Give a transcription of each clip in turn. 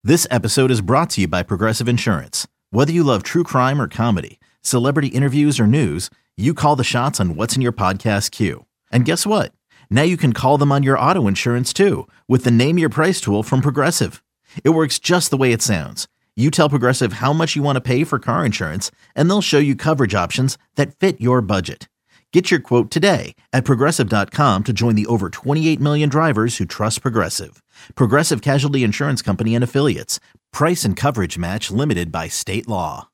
This episode is brought to you by Progressive Insurance. Whether you love true crime or comedy, celebrity interviews or news, you call the shots on what's in your podcast queue. And guess what? Now you can call them on your auto insurance too with the Name Your Price tool from Progressive. It works just the way it sounds. You tell Progressive how much you want to pay for car insurance, and they'll show you coverage options that fit your budget. Get your quote today at Progressive.com to join the over 28 million drivers who trust Progressive. Progressive Casualty Insurance Company and Affiliates. Price and coverage match limited by state law.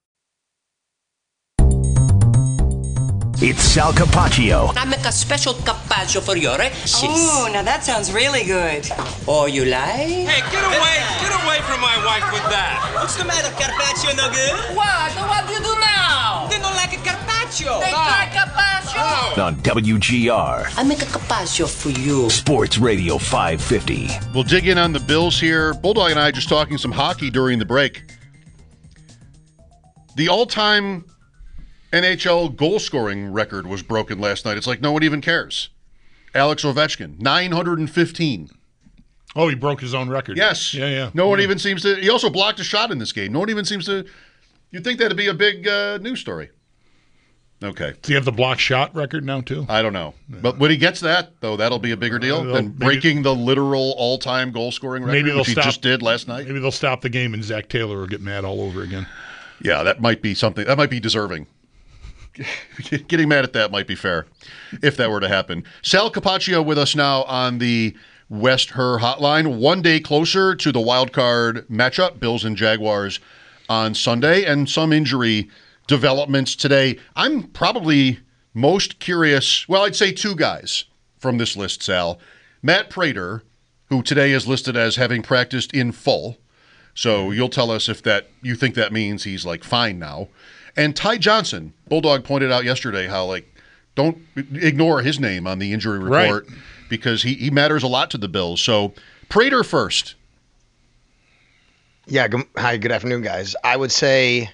It's Sal Capaccio. I make a special carpaccio for your sis. Oh, now that sounds really good. Oh, you like? Hey, get away from my wife with that. What's the matter, carpaccio no good? What do you do now? They don't like a carpaccio. They like carpaccio? On WGR. I make a carpaccio for you. Sports Radio 550. We'll dig in on the Bills here. Bulldog and I just talking some hockey during the break. The all-time NHL goal-scoring record was broken last night. It's like no one even cares. Alex Ovechkin, 915. Oh, he broke his own record. Yes. Yeah. No one even seems to... He also blocked a shot in this game. No one even seems to... You'd think that'd be a big news story. Okay. Does he have the block shot record now, too? I don't know. But when he gets that, though, that'll be a bigger deal than breaking the literal all-time goal-scoring record, which he just did last night. Maybe they'll stop the game and Zach Taylor will get mad all over again. Yeah, that might be something. That might be deserving. Getting mad at that might be fair if that were to happen. Sal Capaccio with us now on the West Her hotline. 1 day closer to the wild card matchup, Bills and Jaguars on Sunday, and some injury developments today. I'm probably most curious, well, I'd say two guys from this list, Sal. Matt Prater, who today is listed as having practiced in full. So you'll tell us if that you think that means he's like fine now. And Ty Johnson, Bulldog pointed out yesterday how don't ignore his name on the injury report because he matters a lot to the Bills. So Prater first. Yeah. Hi. Good afternoon, guys. I would say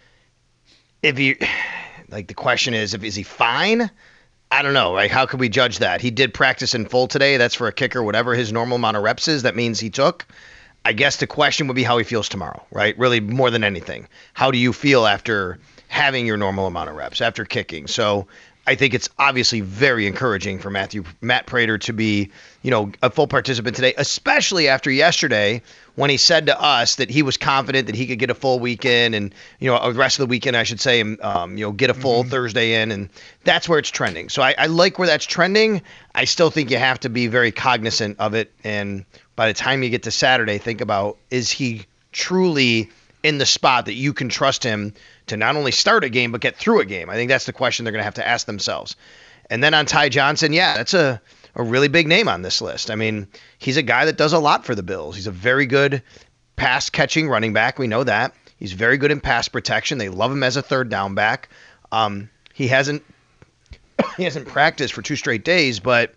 the question is is he fine? I don't know. Right? How could we judge that? He did practice in full today. That's for a kicker. Whatever his normal amount of reps is, that means he took. I guess the question would be how he feels tomorrow, right? Really, more than anything. How do you feel after having your normal amount of reps, after kicking? So I think it's obviously very encouraging for Matt Prater to be, a full participant today, especially after yesterday when he said to us that he was confident that he could get a full weekend and, the rest of the weekend, I should say, and, get a full Thursday in. And that's where it's trending. So I like where that's trending. I still think you have to be very cognizant of it. And by the time you get to Saturday, think about, is he truly in the spot that you can trust him to not only start a game, but get through a game? I think that's the question they're going to have to ask themselves. And then on Ty Johnson, that's a really big name on this list. I mean, he's a guy that does a lot for the Bills. He's a very good pass-catching running back. We know that. He's very good in pass protection. They love him as a third down back. He hasn't practiced for 2 straight days, but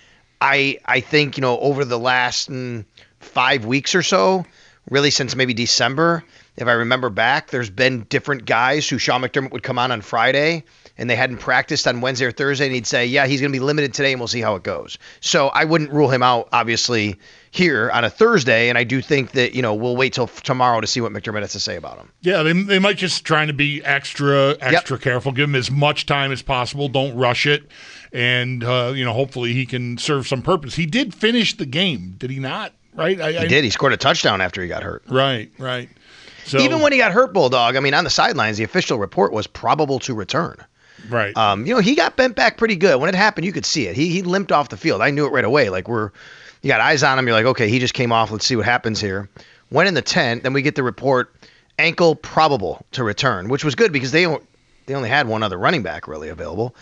I think, over the last 5 weeks or so, really since maybe December, if I remember back, there's been different guys who Sean McDermott would come on Friday and they hadn't practiced on Wednesday or Thursday, and he'd say, yeah, he's going to be limited today and we'll see how it goes. So I wouldn't rule him out, obviously, here on a Thursday, and I do think that, we'll wait till tomorrow to see what McDermott has to say about him. Yeah, they might just trying to be extra careful, give him as much time as possible, don't rush it, and, hopefully he can serve some purpose. He did finish the game, did he not? Right? He did. He scored a touchdown after he got hurt. Right. So, even when he got hurt, Bulldog, on the sidelines, the official report was probable to return. Right. He got bent back pretty good. When it happened, you could see it. He limped off the field. I knew it right away. You got eyes on him. You're like, okay, he just came off. Let's see what happens here. Went in the tent. Then we get the report, ankle probable to return, which was good because they only had one other running back really available,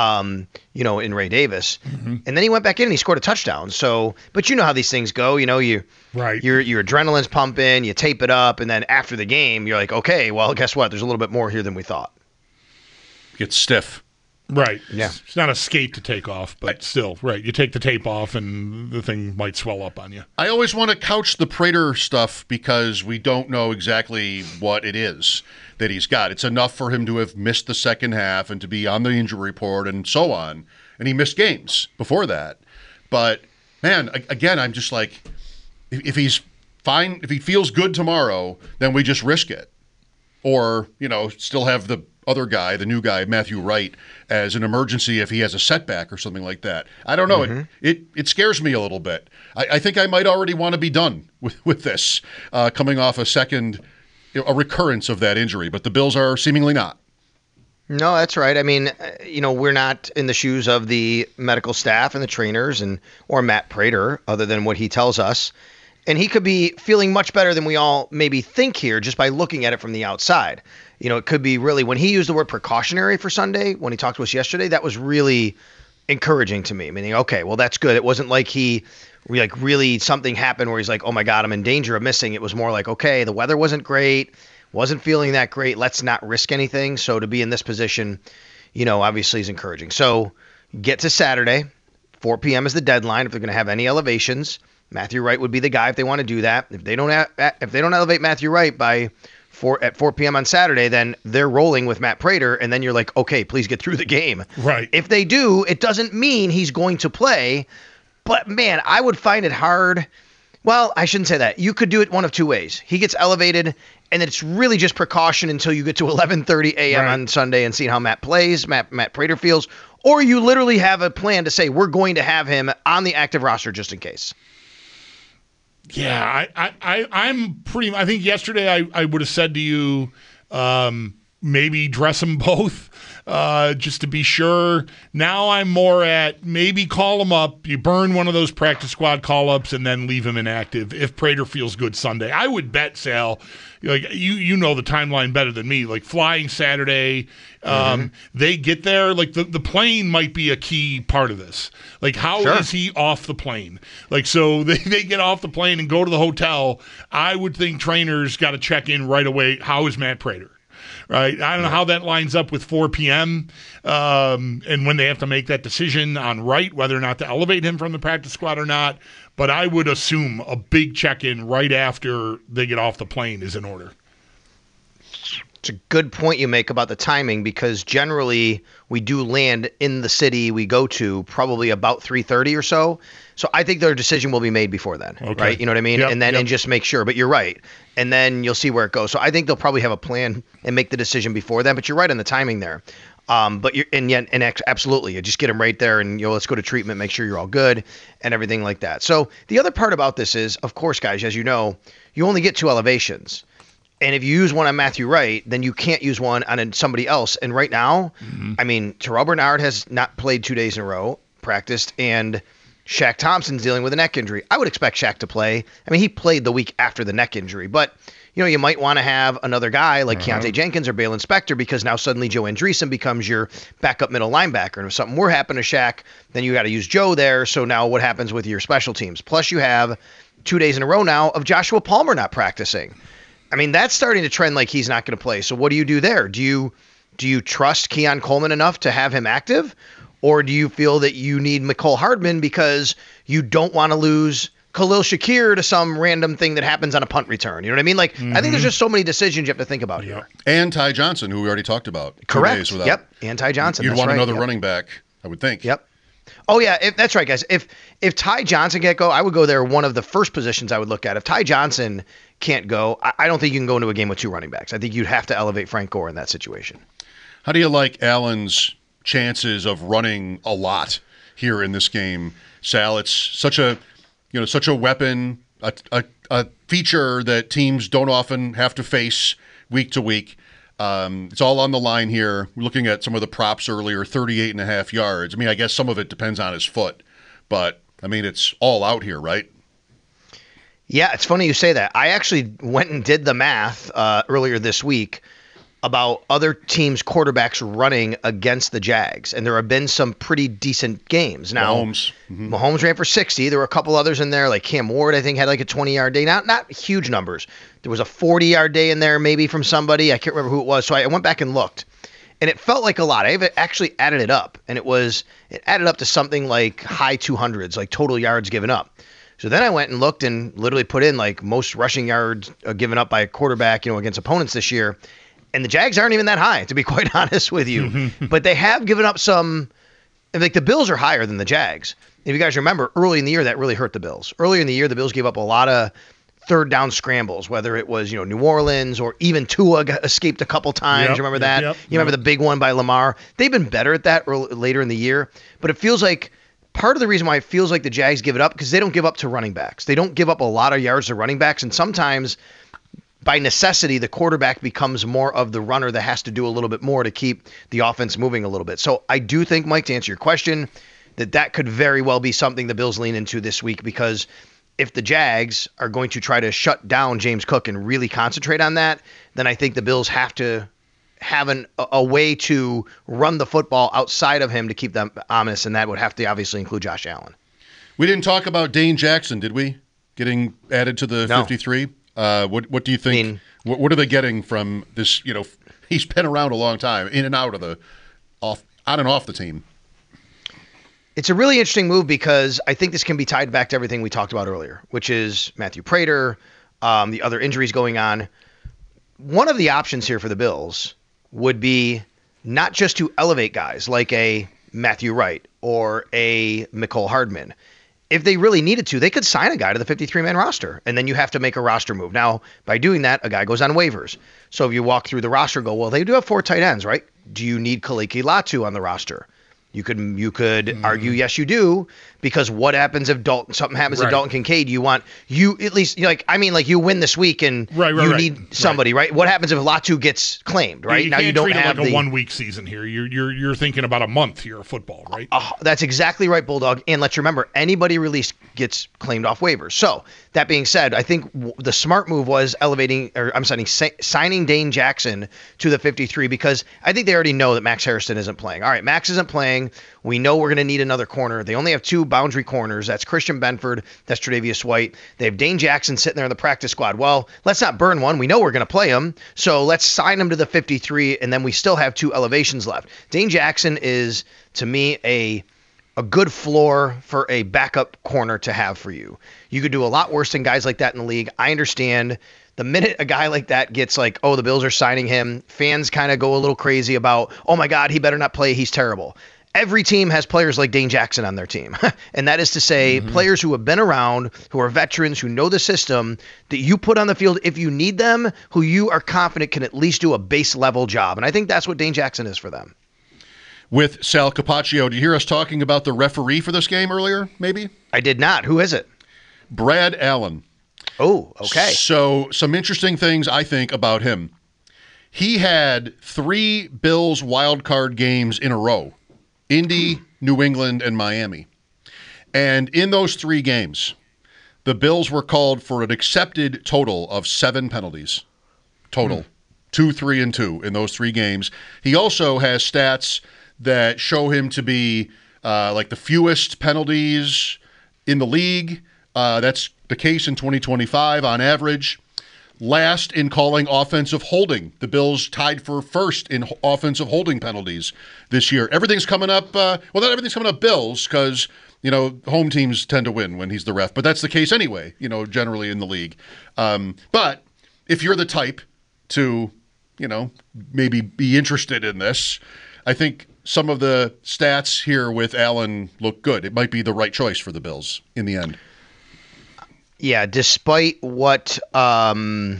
in Ray Davis. Mm-hmm. And then he went back in and he scored a touchdown. So, but you know how these things go. Your adrenaline's pumping, you tape it up, and then after the game, you're like, okay, well, guess what? There's a little bit more here than we thought. Gets stiff. Right. Yeah. It's not a skate to take off, but still, right. You take the tape off and the thing might swell up on you. I always want to couch the Prater stuff because we don't know exactly what it is that he's got. It's enough for him to have missed the second half and to be on the injury report and so on. And he missed games before that. But, man, again, I'm just like, if he's fine, if he feels good tomorrow, then we just risk it. Or, still have the other guy, the new guy, Matthew Wright, as an emergency if he has a setback or something like that. I don't know. Mm-hmm. It scares me a little bit. I think I might already want to be done with this, coming off a recurrence of that injury, but the Bills are seemingly not. No, that's right. I mean, we're not in the shoes of the medical staff and the trainers or Matt Prater, other than what he tells us. And he could be feeling much better than we all maybe think here just by looking at it from the outside. It could be really, when he used the word precautionary for Sunday, when he talked to us yesterday, that was really encouraging to me. Meaning, okay, well, that's good. It wasn't like really something happened where he's like, oh my God, I'm in danger of missing. It was more like, okay, the weather wasn't great. Wasn't feeling that great. Let's not risk anything. So to be in this position, obviously is encouraging. So get to Saturday, 4 p.m. is the deadline. If they're going to have any elevations, Matthew Wright would be the guy if they want to do that. If they don't elevate Matthew Wright at 4 p.m. on Saturday, then they're rolling with Matt Prater, and then you're like, okay, please get through the game. Right. If they do, it doesn't mean he's going to play. But man, I would find it hard. Well, I shouldn't say that. You could do it one of two ways. He gets elevated, and it's really just precaution until you get to 11:30 a.m. on Sunday and see how Matt plays, Matt Prater feels. Or you literally have a plan to say, we're going to have him on the active roster just in case. Yeah, I think yesterday I would have said to you, maybe dress them both just to be sure. Now I'm more at maybe call them up. You burn one of those practice squad call-ups and then leave him inactive if Prater feels good Sunday. I would bet, Sal, like you know the timeline better than me, like flying Saturday, they get there, like the plane might be a key part of this. Like how is he off the plane? Like so they get off the plane and go to the hotel. I would think trainers got to check in right away. How is Matt Prater? Right. I don't know how that lines up with 4 p.m. And when they have to make that decision on Wright, whether or not to elevate him from the practice squad or not. But I would assume a big check-in right after they get off the plane is in order. It's a good point you make about the timing, because generally we do land in the city we go to probably about 3:30 or so. So I think their decision will be made before then, right? You know what I mean? Yep, and just make sure. But you're right. And then you'll see where it goes. So I think they'll probably have a plan and make the decision before then. But you're right on the timing there. Absolutely, you just get them right there and let's go to treatment, make sure you're all good and everything like that. So the other part about this is, of course, guys, as you know, you only get 2 elevations. And if you use one on Matthew Wright, then you can't use one on somebody else. And right now, I mean, Terrell Bernard has not played 2 days in a row, practiced, and Shaq Thompson's dealing with a neck injury. I would expect Shaq to play. I mean, he played the week after the neck injury, but you might want to have another guy like Keontae Jenkins or Balen Spector, because now suddenly Joe Andreessen becomes your backup middle linebacker. And if something were to happen to Shaq, then you got to use Joe there. So now what happens with your special teams? Plus you have 2 days in a row now of Joshua Palmer not practicing. I mean, that's starting to trend like he's not going to play. So what do you do there? Do you trust Keon Coleman enough to have him active? Or do you feel that you need Mecole Hardman because you don't want to lose Khalil Shakir to some random thing that happens on a punt return? You know what I mean? Like, I think there's just so many decisions you have to think about here. And Ty Johnson, who we already talked about. Correct. 2 days without. Yep. And Ty Johnson. You'd want another running back, I would think. Yep. Oh, yeah. That's right, guys. If Ty Johnson can't go, I would go there. One of the first positions I would look at. If Ty Johnson can't go, I don't think you can go into a game with 2 running backs. I think you'd have to elevate Frank Gore in that situation. How do you like Allen's chances of running a lot here in this game, Sal? It's such a weapon, a feature that teams don't often have to face week to week. It's all on the line here. We're looking at some of the props earlier, 38.5 yards. I mean, I guess some of it depends on his foot, but I mean, it's all out here, right? Yeah, it's funny you say that. I actually went and did the math earlier this week about other teams' quarterbacks running against the Jags, and there have been some pretty decent games. Now, Mahomes ran for 60. There were a couple others in there, like Cam Ward, I think, had like a 20-yard day. Not huge numbers. There was a 40-yard day in there maybe from somebody. I can't remember who it was, so I went back and looked, and it felt like a lot. I actually added it up, and it added up to something like high 200s, like total yards given up. So then I went and looked and literally put in like most rushing yards given up by a quarterback, against opponents this year. And the Jags aren't even that high, to be quite honest with you. But they have given up some, like the Bills are higher than the Jags. If you guys remember, early in the year, that really hurt the Bills. Earlier in the year, the Bills gave up a lot of third down scrambles, whether it was, New Orleans or even Tua escaped a couple times. Yep, You remember that? yep. You remember the big one by Lamar? They've been better at that later in the year, but it feels like part of the reason why it feels like the Jags give it up because they don't give up to running backs. They don't give up a lot of yards to running backs, and sometimes by necessity, the quarterback becomes more of the runner that has to do a little bit more to keep the offense moving a little bit. So I do think, Mike, to answer your question, that could very well be something the Bills lean into this week, because if the Jags are going to try to shut down James Cook and really concentrate on that, then I think the Bills have to have a way to run the football outside of him to keep them honest, and that would have to obviously include Josh Allen. We didn't talk about Dane Jackson, did we? Getting added to the 53? What do you think? What are they getting from this? He's been around a long time, in and out of on and off the team. It's a really interesting move because I think this can be tied back to everything we talked about earlier, which is Matthew Prater, the other injuries going on. One of the options here for the Bills would be not just to elevate guys like a Matthew Wright or a Mecole Hardman. If they really needed to, they could sign a guy to the 53-man roster, and then you have to make a roster move. Now, by doing that, a guy goes on waivers. So if you walk through the roster and go, well, they do have 4 tight ends, right? Do you need Kaliki Latu on the roster? You could argue, yes, you do, because what happens if something happens to Dalton Kincaid? You at least you win this week and you need somebody, right? What happens if Latu gets claimed, right? Now you don't have like a 1 week season here. You're thinking about a month here of football, right? That's exactly right, Bulldog. And let's remember, anybody released gets claimed off waivers. So that being said, I think the smart move was signing Dane Jackson to the 53, because I think they already know that Max Harrison isn't playing. All right, Max isn't playing. We know we're going to need another corner. They only have 2 boundary corners. That's Christian Benford. That's Tre'Davious White. They have Dane Jackson sitting there in the practice squad. Well, let's not burn one. We know we're going to play him. So let's sign him to the 53, and then we still have 2 elevations left. Dane Jackson is, to me, a good floor for a backup corner to have for you. You could do a lot worse than guys like that in the league. I understand the minute a guy like that gets like, oh, the Bills are signing him, fans kind of go a little crazy about, oh my God, he better not play. He's terrible. Every team has players like Dane Jackson on their team. And that is to say, players who have been around, who are veterans, who know the system, that you put on the field if you need them, who you are confident can at least do a base level job. And I think that's what Dane Jackson is for them. With Sal Capaccio, did you hear us talking about the referee for this game earlier, maybe? I did not. Who is it? Brad Allen. Oh, okay. So some interesting things, I think, about him. He had 3 Bills wild card games in a row. Indy, New England, and Miami. And in those 3 games, the Bills were called for an accepted total of 7 penalties. Total. 2, 3, and 2 in those 3 games. He also has stats that show him to be like the fewest penalties in the league. That's the case in 2025 on average. Last in calling offensive holding. The Bills tied for first in offensive holding penalties this year. Everything's coming up, not everything's coming up Bills, because, home teams tend to win when he's the ref. But that's the case anyway, generally in the league. But if you're the type to, maybe be interested in this, I think some of the stats here with Allen look good. It might be the right choice for the Bills in the end. Yeah, despite what Mike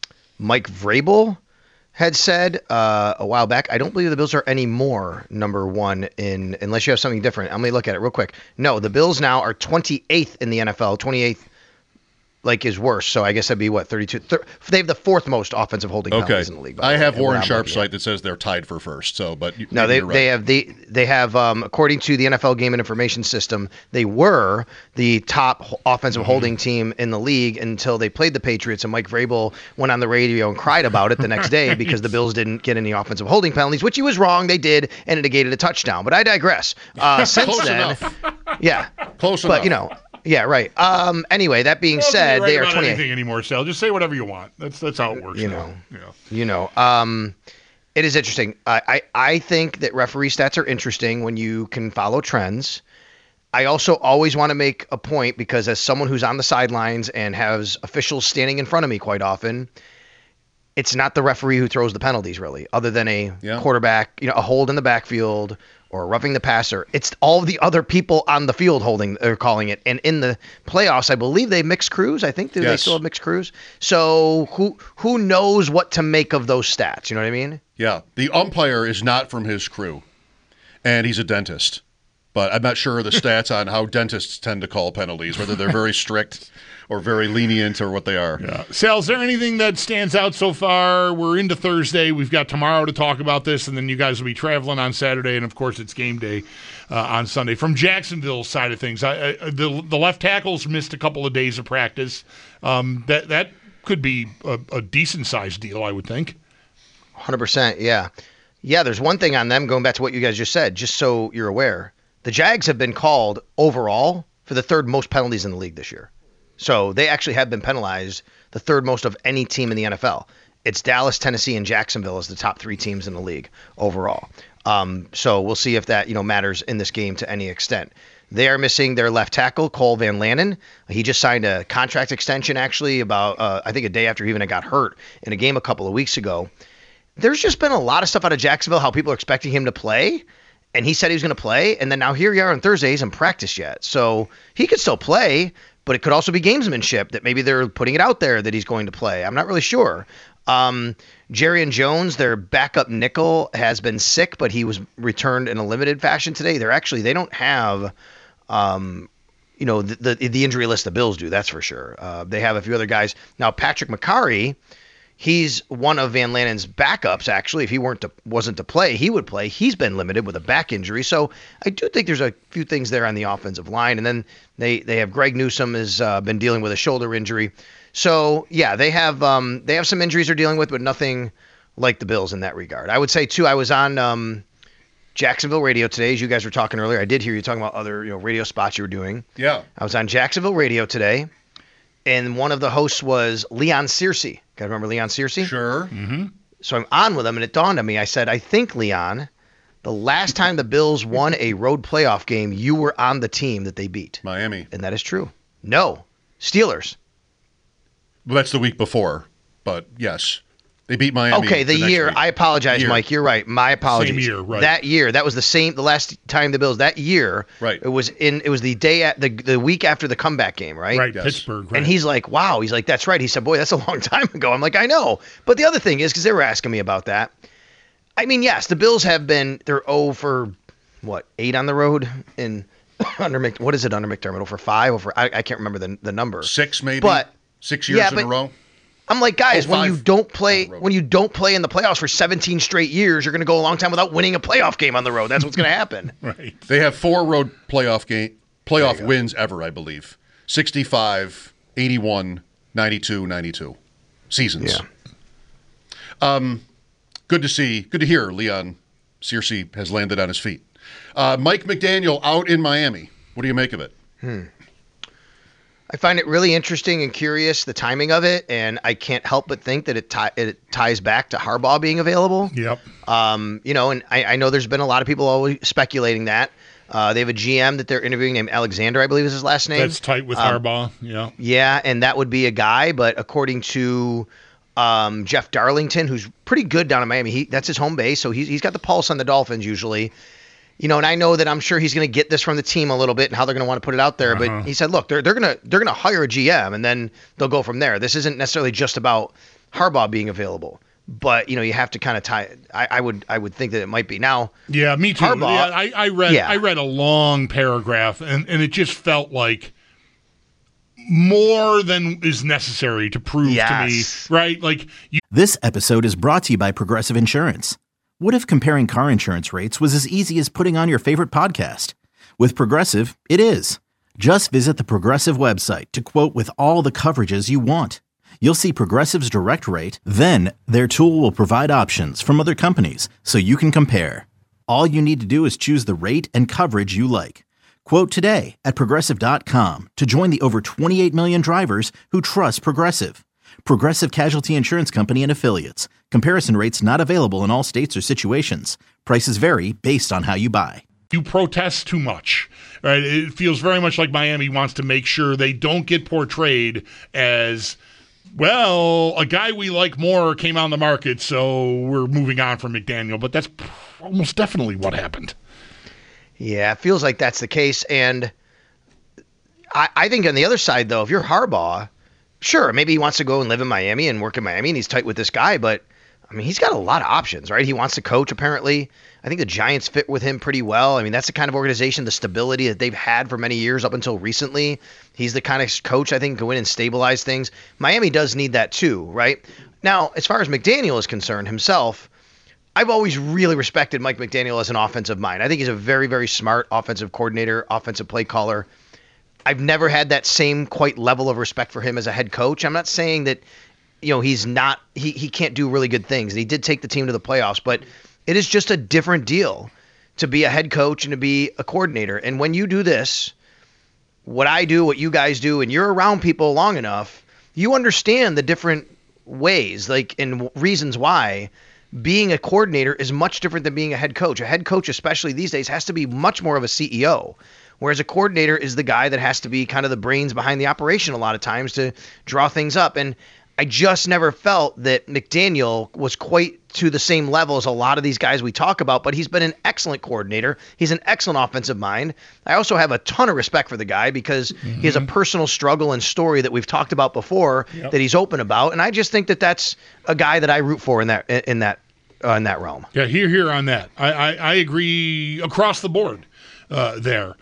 Vrabel had said a while back, I don't believe the Bills are any more number 1 unless you have something different. Let me look at it real quick. No, the Bills now are 28th in the NFL, 28th is worse. So I guess that'd be what, 32? They have the 4th most offensive holding penalties in the league. I have Warren Sharp's site that says they're tied for first. So, but no, they have according to the NFL Game and Information System, they were the top offensive holding team in the league until they played the Patriots, and Mike Vrabel went on the radio and cried about it the next day because the Bills didn't get any offensive holding penalties, which he was wrong. They did, and it negated a touchdown. But I digress. Since Close then, enough. Yeah, close but enough. Yeah, right. Anyway, that being said, they are 28th. Anything anymore, Sal. Just say whatever you want. That's how it works. It is interesting. I think that referee stats are interesting when you can follow trends. I also always want to make a point, because as someone who's on the sidelines and has officials standing in front of me quite often, it's not the referee who throws the penalties, really, other than a quarterback, a hold in the backfield or roughing the passer. It's all the other people on the field calling it. And in the playoffs, I believe they mix crews. I think they still have mixed crews. So who knows what to make of those stats? You know what I mean? Yeah. The umpire is not from his crew, and he's a dentist. But I'm not sure of the stats on how dentists tend to call penalties, whether they're very strict or very lenient or what they are. Yeah. Sal, is there anything that stands out so far? We're into Thursday. We've got tomorrow to talk about this, and then you guys will be traveling on Saturday, and, of course, it's game day on Sunday. From Jacksonville's side of things, the left tackles missed a couple of days of practice. That could be a decent-sized deal, I would think. 100%, yeah. Yeah, there's one thing on them, going back to what you guys just said, just so you're aware. The Jags have been called overall for the third most penalties in the league this year. So they actually have been penalized the third most of any team in the NFL. It's Dallas, Tennessee, and Jacksonville as the top 3 teams in the league overall. So we'll see if that matters in this game to any extent. They are missing their left tackle, Cole Van Lanen. He just signed a contract extension actually about, I think, a day after he even got hurt in a game a couple of weeks ago. There's just been a lot of stuff out of Jacksonville, how people are expecting him to play. And he said he was going to play, and then now here you are on Thursday. He hasn't practiced yet. So he could still play, but it could also be gamesmanship that maybe they're putting it out there that he's going to play. I'm not really sure. Jerrion Jones, their backup nickel, has been sick, but he was returned in a limited fashion today. They don't have, the injury list the Bills do, that's for sure. They have a few other guys. Now, Patrick McCarry, he's one of Van Lanen's backups, actually. If he wasn't to play, he would play. He's been limited with a back injury. So I do think there's a few things there on the offensive line. And then they have Greg Newsome has been dealing with a shoulder injury. So, yeah, they have some injuries they're dealing with, but nothing like the Bills in that regard. I would say, too, I was on Jacksonville radio today, as you guys were talking earlier. I did hear you talking about other radio spots you were doing. Yeah. I was on Jacksonville radio today. And one of the hosts was Leon Searcy. Guys remember Leon Searcy? Sure. Mm-hmm. So I'm on with him, and it dawned on me. I said, I think, Leon, the last time the Bills won a road playoff game, you were on the team that they beat. Miami. And that is true. No. Steelers. Well, that's the week before, but yes. They beat Miami. Okay, the year. Week. I apologize, Mike. You're right. My apologies. Same year, right. That year. That was the last time the Bills, that year. Right. It was the week after the comeback game, right? Right, Yes. Pittsburgh. Right. And he's like, wow. He's like, that's right. He said, boy, that's a long time ago. I'm like, I know. But the other thing is, because they were asking me about that, I mean, yes, the Bills have been, they're 0 for, 8 on the road in under McDermott? For 5? Over, I can't remember the number. 6 maybe? But 6 years in a row? I'm like, guys, when you don't play in the playoffs for 17 straight years, you're going to go a long time without winning a playoff game on the road. That's what's going to happen. Right. They have 4 road playoff wins ever, I believe. 65, 81, 92, 92 seasons. Yeah. Good to hear Leon Searcy has landed on his feet. Mike McDaniel out in Miami. What do you make of it? I find it really interesting and curious, the timing of it, and I can't help but think that it ties back to Harbaugh being available. Yep. And I know there's been a lot of people always speculating that. They have a GM that they're interviewing named Alexander, I believe is his last name. That's tight with Harbaugh, yeah. Yeah, and that would be a guy, but according to Jeff Darlington, who's pretty good down in Miami, that's his home base, so he's got the pulse on the Dolphins usually. And I know that I'm sure he's going to get this from the team a little bit and how they're going to want to put it out there. But he said, look, they're going to hire a GM and then they'll go from there. This isn't necessarily just about Harbaugh being available, but you have to kind of tie. I would think that it might be now. Yeah, me too. Harbaugh, I read a long paragraph and it just felt like more than is necessary to prove to me, right? This episode is brought to you by Progressive Insurance. What if comparing car insurance rates was as easy as putting on your favorite podcast? With Progressive, it is. Just visit the Progressive website to quote with all the coverages you want. You'll see Progressive's direct rate, then their tool will provide options from other companies so you can compare. All you need to do is choose the rate and coverage you like. Quote today at Progressive.com to join the over 28 million drivers who trust Progressive. Progressive Casualty Insurance Company and Affiliates. Comparison rates not available in all states or situations. Prices vary based on how you buy. You protest too much, right? It feels very much like Miami wants to make sure they don't get portrayed as Well, a guy we like more came on the market, so we're moving on from McDaniel, but that's almost definitely what happened. Yeah, it feels like that's the case. And I think on the other side, though, if you're Harbaugh, sure, maybe he wants to go and live in Miami and work in Miami, and he's tight with this guy, but I mean, he's got a lot of options, right? He wants to coach, apparently. I think the Giants fit with him pretty well. I mean, that's the kind of organization, the stability that they've had for many years up until recently. He's the kind of coach, I think, go in and stabilize things. Miami does need that too, right? Now, as far as McDaniel is concerned himself, I've always really respected Mike McDaniel as an offensive mind. I think he's a very, very smart offensive coordinator, offensive play caller. I've never had that same quite level of respect for him as a head coach. I'm not saying that, he's not, he can't do really good things. And he did take the team to the playoffs, but it is just a different deal to be a head coach and to be a coordinator. And when you do this, what I do, what you guys do, and you're around people long enough, you understand the different ways, and reasons why being a coordinator is much different than being a head coach. A head coach, especially these days, has to be much more of a CEO, whereas a coordinator is the guy that has to be kind of the brains behind the operation a lot of times to draw things up. And I just never felt that McDaniel was quite to the same level as a lot of these guys we talk about, but he's been an excellent coordinator. He's an excellent offensive mind. I also have a ton of respect for the guy because he has a personal struggle and story that we've talked about before that he's open about. And I just think that that's a guy that I root for in that realm. Yeah, here on that. I agree across the board there.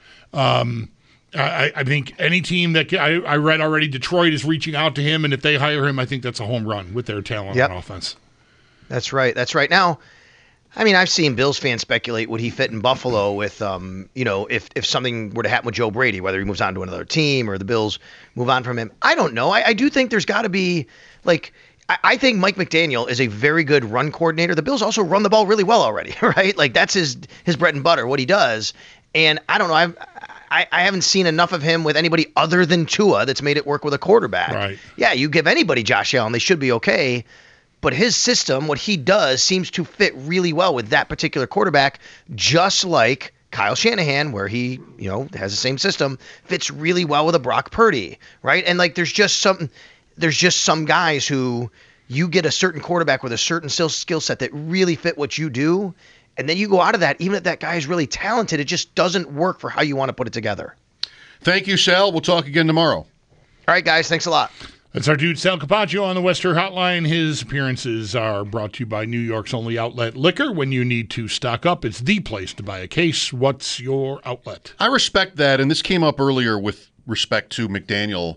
I think any team that I read already, Detroit is reaching out to him, and if they hire him, I think that's a home run with their talent on offense. That's right. Now, I mean, I've seen Bills fans speculate would he fit in Buffalo with, if something were to happen with Joe Brady, whether he moves on to another team or the Bills move on from him. I don't know. I do think there's got to be, I think Mike McDaniel is a very good run coordinator. The Bills also run the ball really well already, right? That's his bread and butter, what he does. And I don't know. I haven't seen enough of him with anybody other than Tua that's made it work with a quarterback. Right. Yeah, you give anybody Josh Allen, they should be okay. But his system, what he does, seems to fit really well with that particular quarterback, just like Kyle Shanahan, where he, has the same system, fits really well with a Brock Purdy, right? And there's just some guys who you get a certain quarterback with a certain skill set that really fit what you do. And then you go out of that, even if that guy is really talented, it just doesn't work for how you want to put it together. Thank you, Sal. We'll talk again tomorrow. All right, guys. Thanks a lot. That's our dude, Sal Capaccio, on the Western Hotline. His appearances are brought to you by New York's only outlet liquor. When you need to stock up, it's the place to buy a case. What's your outlet? I respect that, and this came up earlier with respect to McDaniel.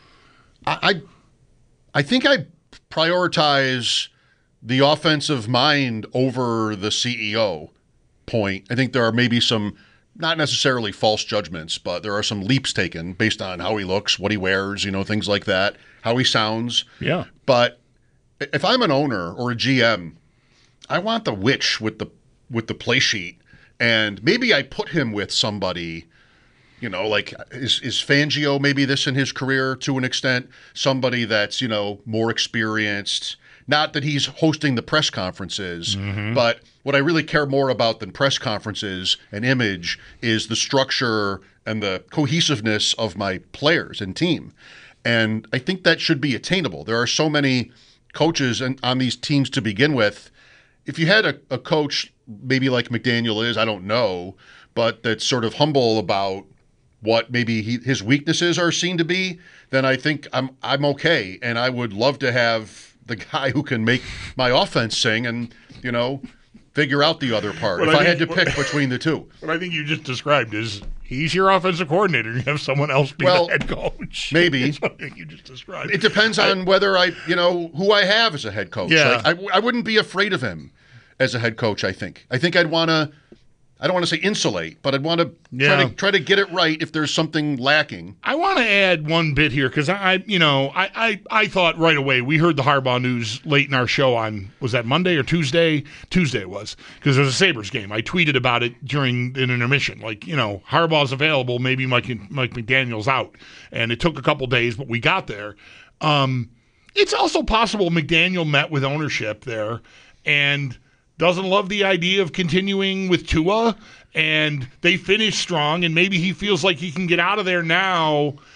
I think I prioritize the offensive mind over the CEO point. I think there are maybe some, not necessarily false judgments, but there are some leaps taken based on how he looks, what he wears, things like that, how he sounds. Yeah. But if I'm an owner or a GM, I want the witch with the play sheet, and maybe I put him with somebody. Is Fangio maybe this in his career to an extent? Somebody that's, more experienced. Not that he's hosting the press conferences, but what I really care more about than press conferences and image is the structure and the cohesiveness of my players and team. And I think that should be attainable. There are so many coaches on these teams to begin with. If you had a coach maybe like McDaniel is, I don't know, but that's sort of humble about what maybe his weaknesses are seen to be, then I think I'm okay. And I would love to have the guy who can make my offense sing and, figure out the other part. If I had to pick between the two. What I think you just described is he's your offensive coordinator. You have someone else be the head coach. Maybe. That's what I think you just described. It depends on whether who I have as a head coach. Yeah. I wouldn't be afraid of him as a head coach, I think. I think I'd want to, I don't want to say insulate, but I'd want to try to get it right if there's something lacking. I want to add one bit here because I thought right away, we heard the Harbaugh news late in our show on, was that Monday or Tuesday? Tuesday it was, because there was a Sabres game. I tweeted about it during an intermission. Harbaugh's available, maybe Mike McDaniel's out. And it took a couple days, but we got there. It's also possible McDaniel met with ownership there and doesn't love the idea of continuing with Tua, and they finish strong, and maybe he feels like he can get out of there now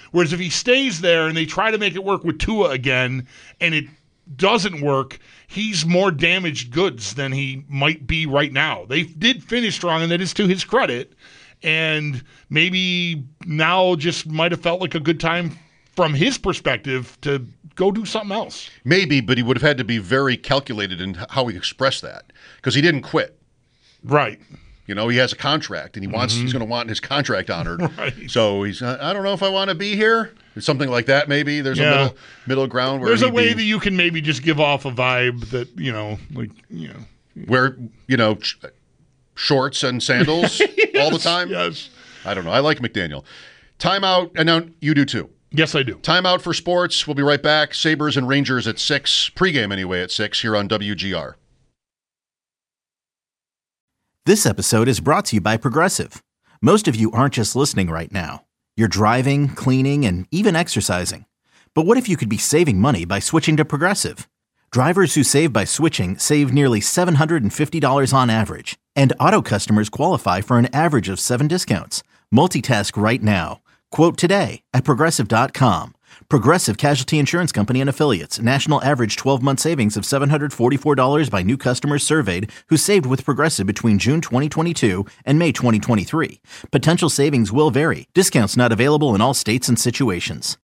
Whereas if he stays there and they try to make it work with Tua again and it doesn't work, he's more damaged goods than he might be right now. They did finish strong, and that is to his credit. And maybe now just might have felt like a good time from his perspective to go do something else. Maybe, but he would have had to be very calculated in how he expressed that, because he didn't quit. Right. You know, he has a contract, and he's going to want his contract honored. Right. So he's, I don't know if I want to be here. Something like that, maybe. There's a middle ground where there's a way that you can maybe just give off a vibe that, where, shorts and sandals all the time. Yes. I don't know. I like McDaniel. Timeout, and now you do too. Yes, I do. Timeout for sports. We'll be right back. Sabres and Rangers at 6. Pregame anyway at 6 here on WGR. This episode is brought to you by Progressive. Most of you aren't just listening right now. You're driving, cleaning, and even exercising. But what if you could be saving money by switching to Progressive? Drivers who save by switching save nearly $750 on average. And auto customers qualify for an average of 7 discounts. Multitask right now. Quote today at Progressive.com. Progressive Casualty Insurance Company and Affiliates. National average 12-month savings of $744 by new customers surveyed who saved with Progressive between June 2022 and May 2023. Potential savings will vary. Discounts not available in all states and situations.